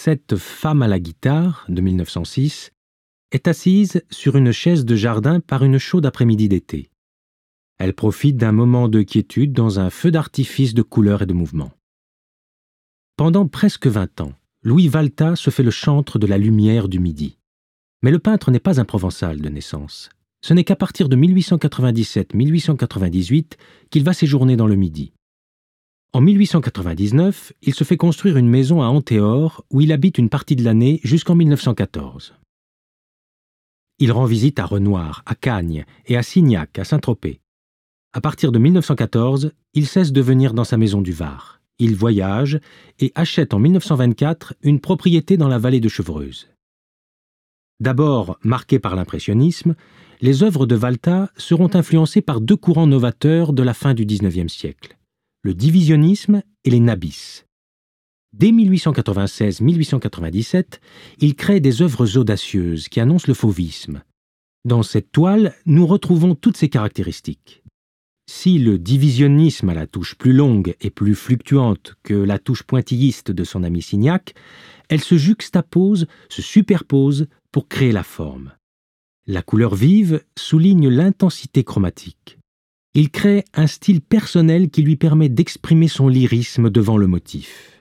Cette femme à la guitare, de 1906, est assise sur une chaise de jardin par une chaude après-midi d'été. Elle profite d'un moment de quiétude dans un feu d'artifice de couleurs et de mouvements. Pendant presque 20 ans, Louis Valta se fait le chantre de la lumière du Midi. Mais le peintre n'est pas un Provençal de naissance. Ce n'est qu'à partir de 1897-1898 qu'il va séjourner dans le Midi. En 1899, il se fait construire une maison à Antéor où il habite une partie de l'année jusqu'en 1914. Il rend visite à Renoir, à Cagnes et à Signac, à Saint-Tropez. À partir de 1914, il cesse de venir dans sa maison du Var. Il voyage et achète en 1924 une propriété dans la vallée de Chevreuse. D'abord marquées par l'impressionnisme, les œuvres de Valta seront influencées par deux courants novateurs de la fin du XIXe siècle, le divisionnisme et les nabis. Dès 1896-1897, il crée des œuvres audacieuses qui annoncent le fauvisme. Dans cette toile, nous retrouvons toutes ces caractéristiques. Si le divisionnisme a la touche plus longue et plus fluctuante que la touche pointilliste de son ami Signac, elle se juxtapose, se superpose pour créer la forme. La couleur vive souligne l'intensité chromatique. Il crée un style personnel qui lui permet d'exprimer son lyrisme devant le motif.